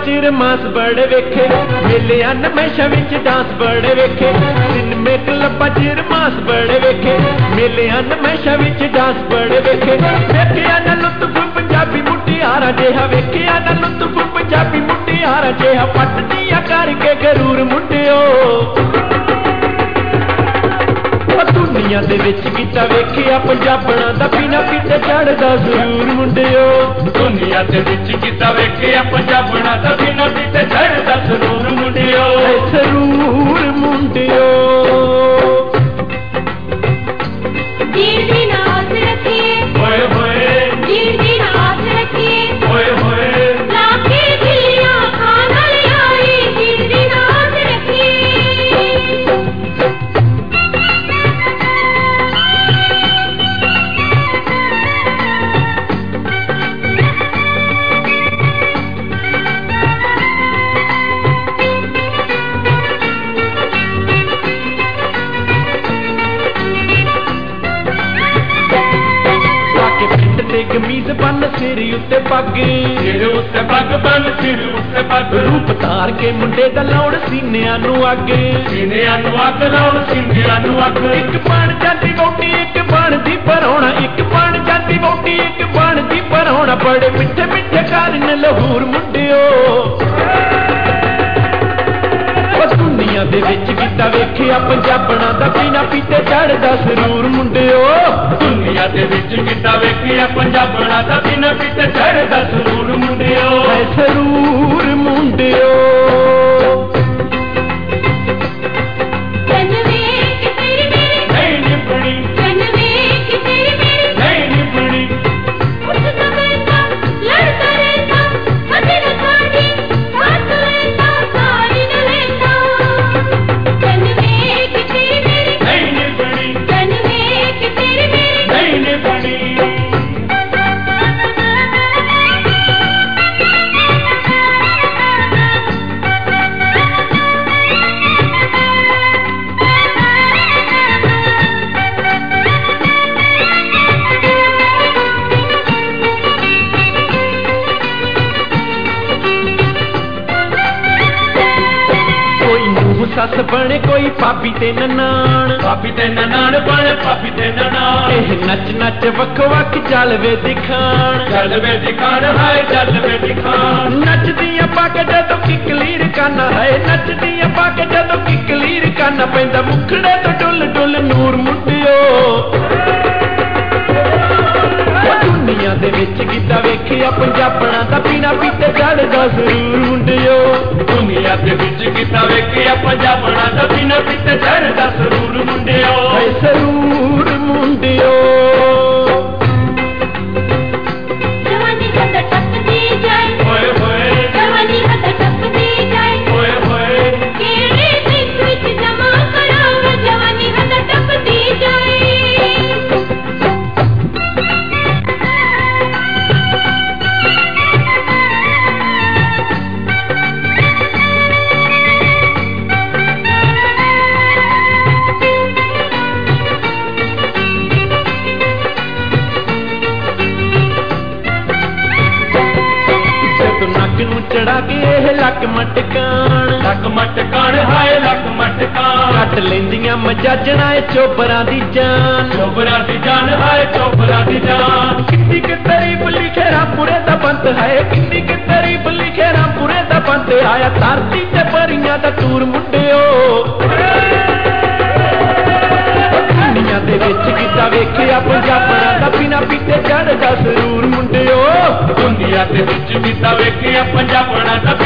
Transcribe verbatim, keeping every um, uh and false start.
चिर मास बड़े वेखे मेलियां नमेशां which dance बड़े वेखे सिनेमे क्लबां चिर मास बड़े वेखे मेलियां नमेशां विच डांस बड़े वेखे वेखिया ना लुत्फ पंजाबी मुटियारा जिहा वेखिया ना लुत्फ पंजाबी मुटियारा जिहा पटदियां करके गरूर मुंडियो दुनिया दे विच कीता वेखिया पंजाबणा दा बिना किते चढ़दा जरूर मुंडियो दुनिया दे विच कीता वेखिया पंजाबणा दा बिना किते चढ़दा जरूर मुंडियो जरूर मुंडियो जीर दी नाज रखिए होए होए जीर दी नाज रखिए होए होए लाके दिलियां खान वाली आई जीर दी नाज रखिए गमीज बन सिर उत्ते पग सिर उत्ते पग बन सिर उत्ते पग रूप तार के मुंडे दा लाउण सीनियां नू अग सीनियां नू अग लाउण सीनियां नू अग एक बन जाती वोटी एक बनदी परौणा एक बन जाती वोटी एक बनदी परौणा बड़े मिठे मिठे करन लहूर मुंडियो दुनिया दे विच कीता वेखिया पंजाबणा दा बिना पीते चढ़दा सरूर मुंडियो दुनिया दे विच कीता वेखिया पंजाबणा दा बिना पीते चढ़दा सरूर मुंडियो सरूर मुंडियो सस बने कोई पापी ते ननान पापी ते ननान बने पापी ते ननान एह नच नच वक् वक् चल वे दिखान चल वे दिखान हाय चल वे दिखान नचदियां पाके जदों किकलीर काना है नचदियां पाके जदों किकलीर काना पैंदा मुखड़े तो डुल डुल नूर मुंडियो दुनिया दे विच कीता वेखिया पंजाबणा दा बिना पीते चढ़दा जरूर मुंडियो दुनिया दे विच कीता वेखिया पंजाबणा दा बिना पीते चढ़दा जरूर मुंडियो जरूर मुंडियो जवानी हद टपदी जाए होए होए जवानी हद टपदी जाए होए होए केड़े दिन विच जमा कराव जवानी हद टपदी जाए चढ़ा के एह लक मटकान लक मटकान हाय लक मटकान कट लेंदियां मजाजना चोबरा दी जान चोबरा दी जान हाय चोबरा दी जान कितनी के तारीफ लिखे रामपुरे दा बंत है कितनी के तारीफ लिखे रामपुरे दा बंत आया धरती ते परियां दा टूर मुंडियो दुनिया दे विच कीता वेखिया पंजाबणा दा बिना पीते चढ़दा जरूर मुंडियो दुनिया दे विच कीता वेखिया पंजाबणा दा